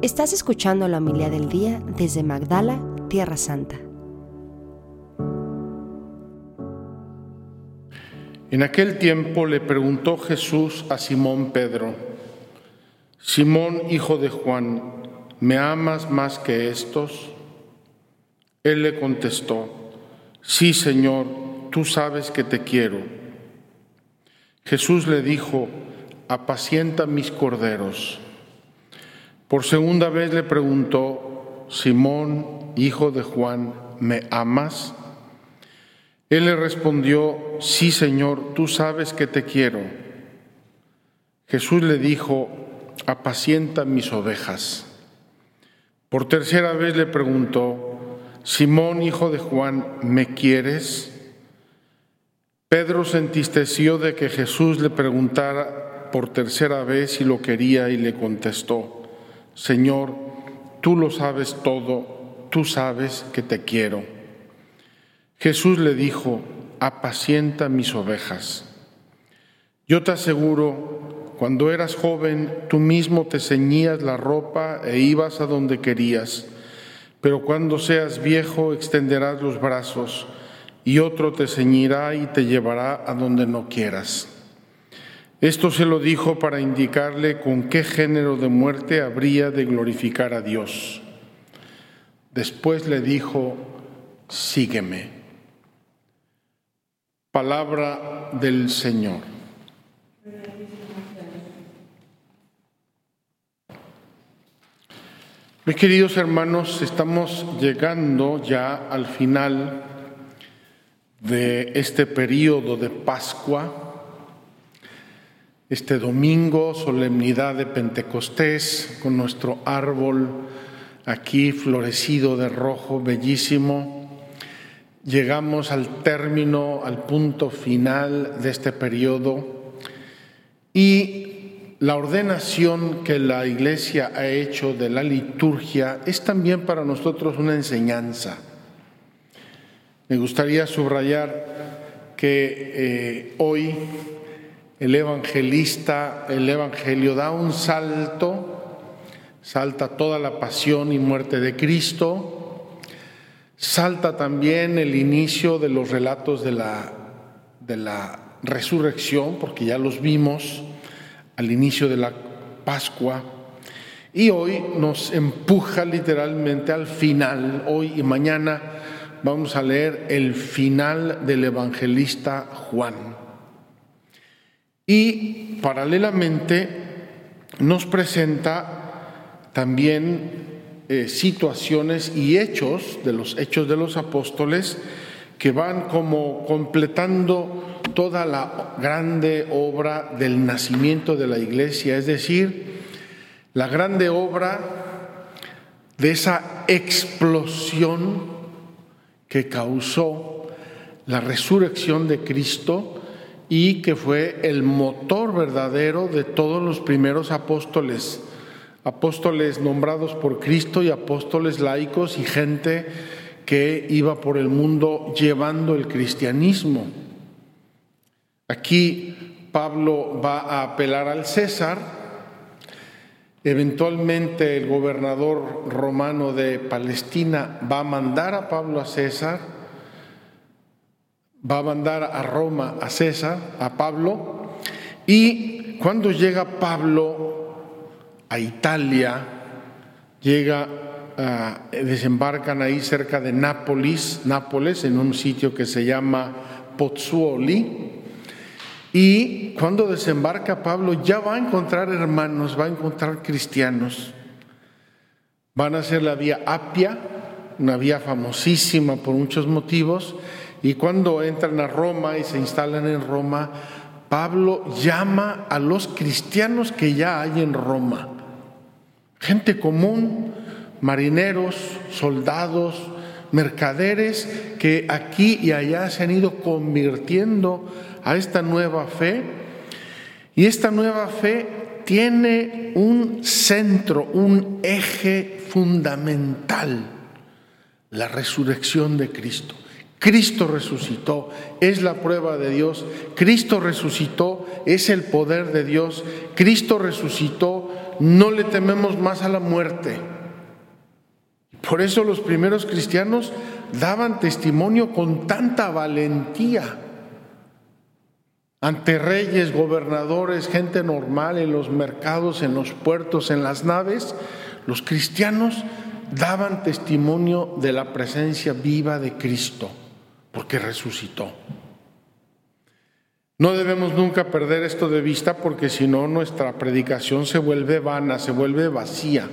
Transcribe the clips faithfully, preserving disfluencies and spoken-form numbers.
Estás escuchando la homilía del día desde Magdala, Tierra Santa. En aquel tiempo le preguntó Jesús a Simón Pedro: Simón, hijo de Juan, ¿me amas más que estos? Él le contestó: Sí, Señor, tú sabes que te quiero. Jesús le dijo: Apacienta mis corderos. Por segunda vez le preguntó: Simón, hijo de Juan, ¿me amas? Él le respondió: Sí, Señor, tú sabes que te quiero. Jesús le dijo: Apacienta mis ovejas. Por tercera vez le preguntó: Simón, hijo de Juan, ¿me quieres? Pedro se entristeció de que Jesús le preguntara por tercera vez si lo quería y le contestó: Señor, tú lo sabes todo, tú sabes que te quiero. Jesús le dijo: Apacienta mis ovejas. Yo te aseguro, cuando eras joven, tú mismo te ceñías la ropa e ibas a donde querías. Pero cuando seas viejo, extenderás los brazos, y otro te ceñirá y te llevará a donde no quieras. Esto se lo dijo para indicarle con qué género de muerte habría de glorificar a Dios. Después le dijo: Sígueme. Palabra del Señor. Mis queridos hermanos, estamos llegando ya al final de este periodo de Pascua. Este domingo, solemnidad de Pentecostés, con nuestro árbol aquí florecido de rojo, bellísimo. Llegamos al término, al punto final de este periodo, y la ordenación que la Iglesia ha hecho de la liturgia es también para nosotros una enseñanza. Me gustaría subrayar que eh, hoy el evangelista, el evangelio da un salto, salta toda la pasión y muerte de Cristo, salta también el inicio de los relatos de la, de la resurrección, porque ya los vimos al inicio de la Pascua, y hoy nos empuja literalmente al final. Hoy y mañana vamos a leer el final del evangelista Juan. Y paralelamente nos presenta también eh, situaciones y hechos de los hechos de los apóstoles que van como completando toda la grande obra del nacimiento de la Iglesia, es decir, la grande obra de esa explosión que causó la resurrección de Cristo y que fue el motor verdadero de todos los primeros apóstoles, apóstoles nombrados por Cristo y apóstoles laicos y gente que iba por el mundo llevando el cristianismo. Aquí Pablo va a apelar al César. Eventualmente el gobernador romano de Palestina va a mandar a Pablo a César. Va a mandar a Roma a César, a Pablo, y cuando llega Pablo a Italia, llega, uh, desembarcan ahí cerca de Nápoles, Nápoles, en un sitio que se llama Pozzuoli, y cuando desembarca Pablo ya va a encontrar hermanos, va a encontrar cristianos. Van a hacer la vía Apia, una vía famosísima por muchos motivos. Y cuando entran a Roma y se instalan en Roma, Pablo llama a los cristianos que ya hay en Roma. Gente común, marineros, soldados, mercaderes, que aquí y allá se han ido convirtiendo a esta nueva fe. Y esta nueva fe tiene un centro, un eje fundamental: la resurrección de Cristo. Cristo resucitó, es la prueba de Dios. Cristo resucitó, es el poder de Dios. Cristo resucitó, no le tememos más a la muerte. Por eso los primeros cristianos daban testimonio con tanta valentía ante reyes, gobernadores, gente normal, en los mercados, en los puertos, en las naves. Los cristianos daban testimonio de la presencia viva de Cristo, porque resucitó. No debemos nunca perder esto de vista, porque si no, nuestra predicación se vuelve vana, se vuelve vacía.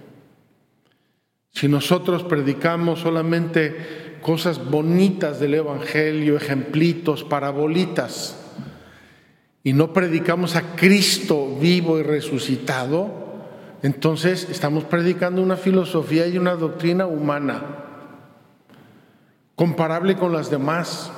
Si nosotros predicamos solamente cosas bonitas del Evangelio, ejemplitos, parabolitas, y no predicamos a Cristo vivo y resucitado, entonces estamos predicando una filosofía y una doctrina humana, comparable con las demás.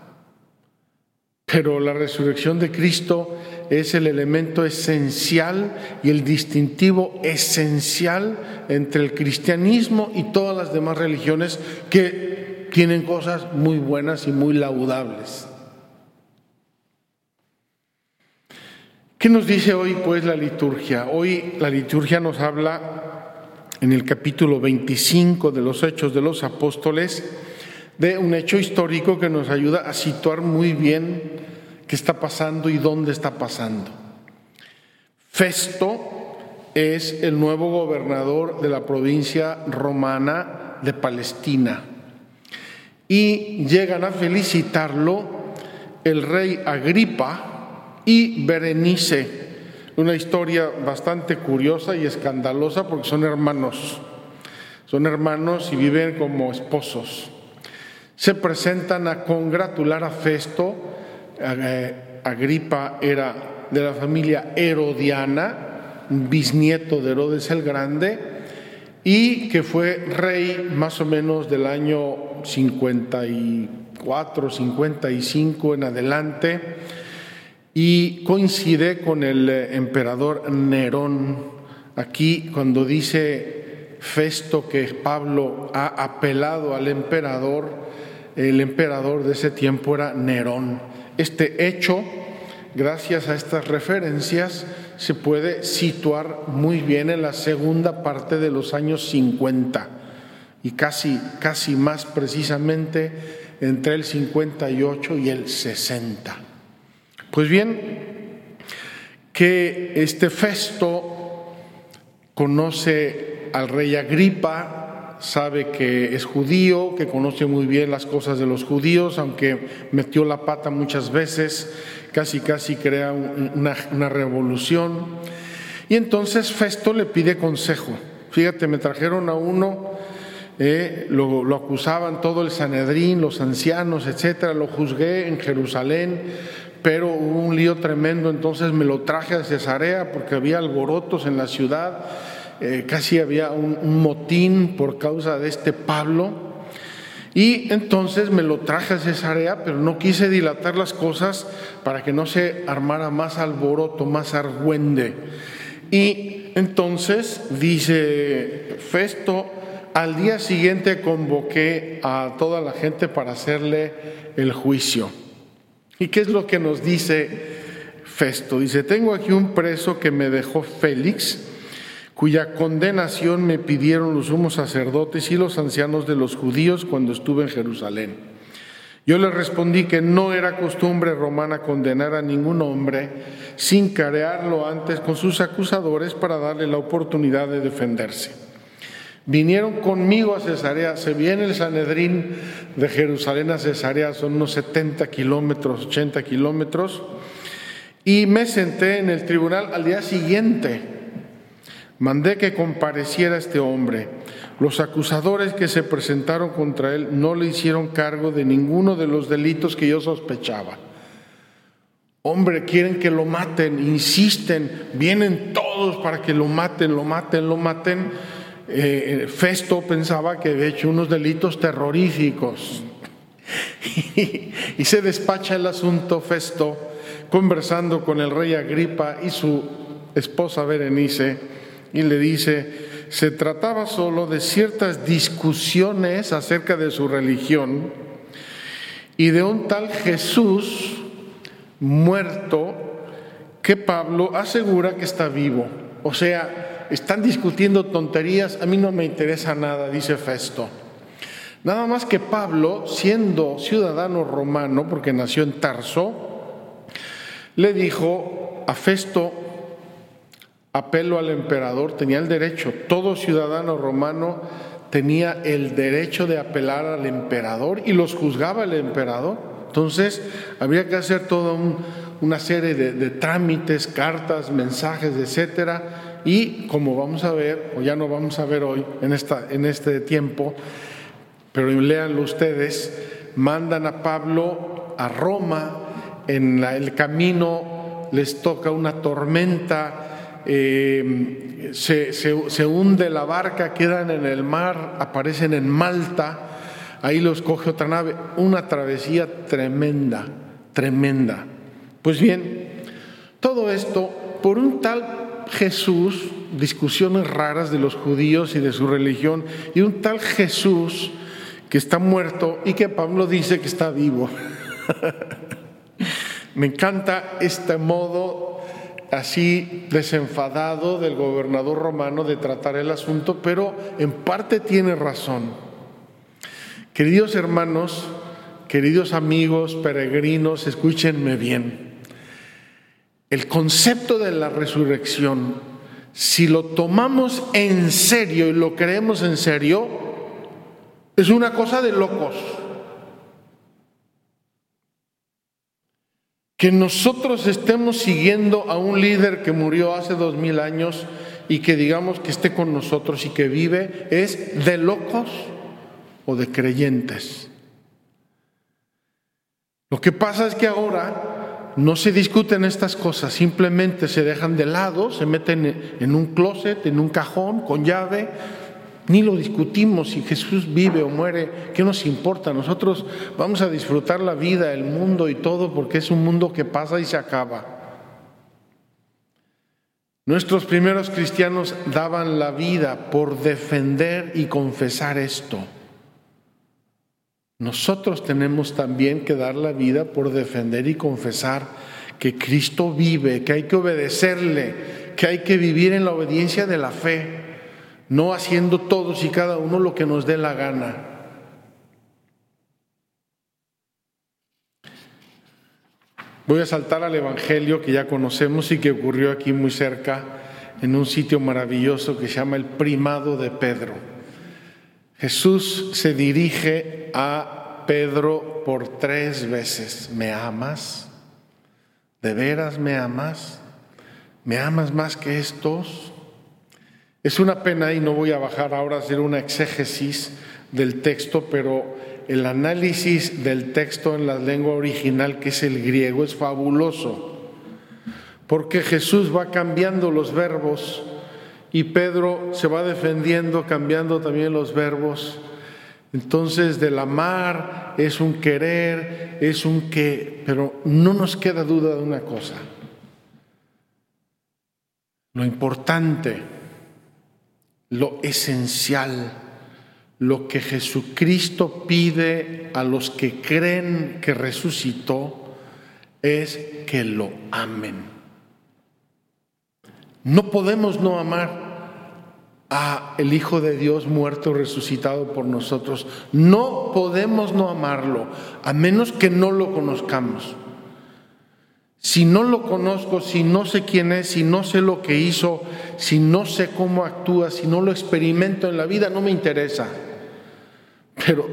Pero la resurrección de Cristo es el elemento esencial y el distintivo esencial entre el cristianismo y todas las demás religiones, que tienen cosas muy buenas y muy laudables. ¿Qué nos dice hoy pues la liturgia? Hoy la liturgia nos habla en el capítulo veinticinco de los Hechos de los Apóstoles de un hecho histórico que nos ayuda a situar muy bien qué está pasando y dónde está pasando. Festo es el nuevo gobernador de la provincia romana de Palestina y llegan a felicitarlo el rey Agripa y Berenice. Una historia bastante curiosa y escandalosa porque son hermanos, son hermanos y viven como esposos. Se presentan a congratular a Festo. Agripa era de la familia herodiana, un bisnieto de Herodes el Grande, y que fue rey más o menos del año cincuenta y cuatro, cincuenta y cinco en adelante, y coincide con el emperador Nerón. Aquí cuando dice Festo que Pablo ha apelado al emperador, el emperador de ese tiempo era Nerón. Este hecho, gracias a estas referencias, se puede situar muy bien en la segunda parte de los años cincuenta y casi, casi más precisamente entre el cincuenta y ocho y el sesenta. Pues bien, que este Festo conoce al rey Agripa, sabe que es judío, que conoce muy bien las cosas de los judíos, aunque metió la pata muchas veces, casi casi crea una, una revolución. Y entonces Festo le pide consejo. Fíjate, me trajeron a uno, eh, lo, lo acusaban todo el Sanedrín, los ancianos, etcétera, lo juzgué en Jerusalén, pero hubo un lío tremendo, entonces me lo traje a Cesarea porque había alborotos en la ciudad, eh, casi había un, un motín por causa de este Pablo, y entonces me lo traje a Cesarea, pero no quise dilatar las cosas para que no se armara más alboroto, más argüende. Y entonces dice Festo, al día siguiente convoqué a toda la gente para hacerle el juicio. ¿Y qué es lo que nos dice Festo? Dice, tengo aquí un preso que me dejó Félix, cuya condenación me pidieron los sumos sacerdotes y los ancianos de los judíos cuando estuve en Jerusalén. Yo le respondí que no era costumbre romana condenar a ningún hombre sin carearlo antes con sus acusadores para darle la oportunidad de defenderse. Vinieron conmigo a Cesarea, se viene el Sanedrín de Jerusalén a Cesarea, son unos setenta kilómetros, ochenta kilómetros, y me senté en el tribunal al día siguiente. Mandé que compareciera este hombre. Los acusadores que se presentaron contra él no le hicieron cargo de ninguno de los delitos que yo sospechaba. Hombre, quieren que lo maten, insisten, vienen todos para que lo maten, lo maten, lo maten. Eh, Festo pensaba que había hecho unos delitos terroríficos y, y se despacha el asunto Festo conversando con el rey Agripa y su esposa Berenice, y le dice, se trataba solo de ciertas discusiones acerca de su religión y de un tal Jesús muerto que Pablo asegura que está vivo. O sea, están discutiendo tonterías, a mí no me interesa nada, dice Festo. Nada más que Pablo, siendo ciudadano romano, porque nació en Tarso, le dijo a Festo, apelo al emperador, tenía el derecho, todo ciudadano romano tenía el derecho de apelar al emperador y los juzgaba el emperador. Entonces habría que hacer toda un, una serie de, de trámites, cartas, mensajes, etcétera. Y como vamos a ver, o ya no vamos a ver hoy en, esta, en este tiempo, pero léanlo ustedes, mandan a Pablo a Roma, en la, el camino les toca una tormenta, eh, se, se, se hunde la barca, quedan en el mar, aparecen en Malta, ahí los coge otra nave, una travesía tremenda, tremenda. Pues bien, todo esto por un tal Jesús, discusiones raras de los judíos y de su religión, y un tal Jesús que está muerto y que Pablo dice que está vivo. Me encanta este modo así desenfadado del gobernador romano de tratar el asunto, pero en parte tiene razón. Queridos hermanos, queridos amigos, peregrinos, escúchenme bien. El concepto de la resurrección, si lo tomamos en serio y lo creemos en serio, es una cosa de locos. Que nosotros estemos siguiendo a un líder que murió hace dos mil años y que digamos que esté con nosotros y que vive, es de locos o de creyentes. Lo que pasa es que ahora no se discuten estas cosas, simplemente se dejan de lado, se meten en un closet, en un cajón, con llave. Ni lo discutimos si Jesús vive o muere, ¿qué nos importa? Nosotros vamos a disfrutar la vida, el mundo y todo, porque es un mundo que pasa y se acaba. Nuestros primeros cristianos daban la vida por defender y confesar esto. Nosotros tenemos también que dar la vida por defender y confesar que Cristo vive, que hay que obedecerle, que hay que vivir en la obediencia de la fe, no haciendo todos y cada uno lo que nos dé la gana. Voy a saltar al Evangelio que ya conocemos y que ocurrió aquí muy cerca, en un sitio maravilloso que se llama el Primado de Pedro. Jesús se dirige a Pedro por tres veces. ¿Me amas? ¿De veras me amas? ¿Me amas más que estos? Es una pena, y no voy a bajar ahora a hacer una exégesis del texto, pero el análisis del texto en la lengua original, que es el griego, es fabuloso, porque Jesús va cambiando los verbos y Pedro se va defendiendo, cambiando también los verbos. Entonces, del amar es un querer, es un que, pero no nos queda duda de una cosa. Lo importante, lo esencial, lo que Jesucristo pide a los que creen que resucitó, es que lo amen. No podemos no amar a el Hijo de Dios muerto y resucitado por nosotros. No podemos no amarlo, a menos que no lo conozcamos. Si no lo conozco, si no sé quién es, si no sé lo que hizo, si no sé cómo actúa, si no lo experimento en la vida, no me interesa. Pero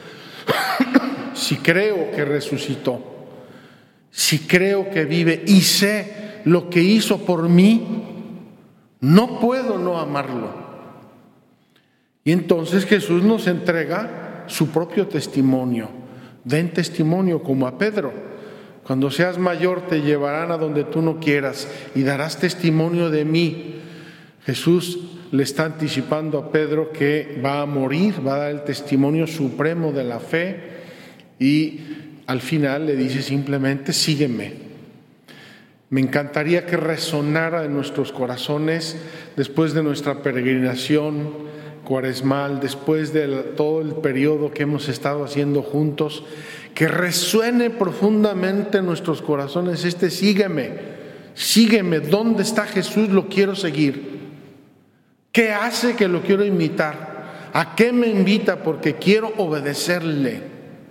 si creo que resucitó, si creo que vive y sé lo que hizo por mí, no puedo no amarlo. Y entonces Jesús nos entrega su propio testimonio. Den testimonio como a Pedro. Cuando seas mayor te llevarán a donde tú no quieras y darás testimonio de mí. Jesús le está anticipando a Pedro que va a morir, va a dar el testimonio supremo de la fe y al final le dice simplemente, sígueme. Me encantaría que resonara en nuestros corazones después de nuestra peregrinación cuaresmal, después de todo el periodo que hemos estado haciendo juntos, que resuene profundamente en nuestros corazones este sígueme, sígueme, ¿dónde está Jesús? Lo quiero seguir. ¿Qué hace que lo quiero imitar? ¿A qué me invita? Porque quiero obedecerle.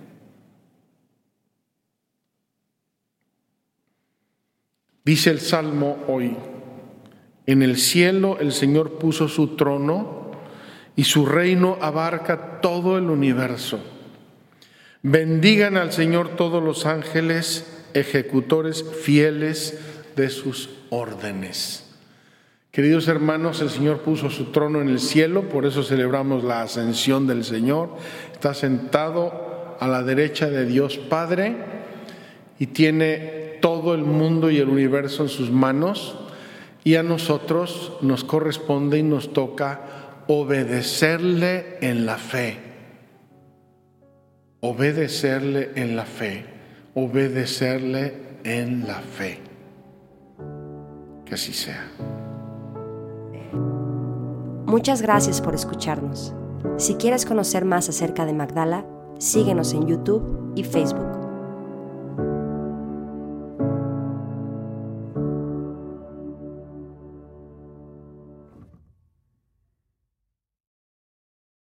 Dice el Salmo hoy: en el cielo el Señor puso su trono y su reino abarca todo el universo. Bendigan al Señor todos los ángeles, ejecutores fieles de sus órdenes. Queridos hermanos, el Señor puso su trono en el cielo, por eso celebramos la ascensión del Señor. Está sentado a la derecha de Dios Padre y tiene todo el mundo y el universo en sus manos, y a nosotros nos corresponde y nos toca obedecerle en la fe. Obedecerle en la fe. Obedecerle en la fe. Que así sea. Muchas gracias por escucharnos. Si quieres conocer más acerca de Magdala, síguenos en YouTube y Facebook.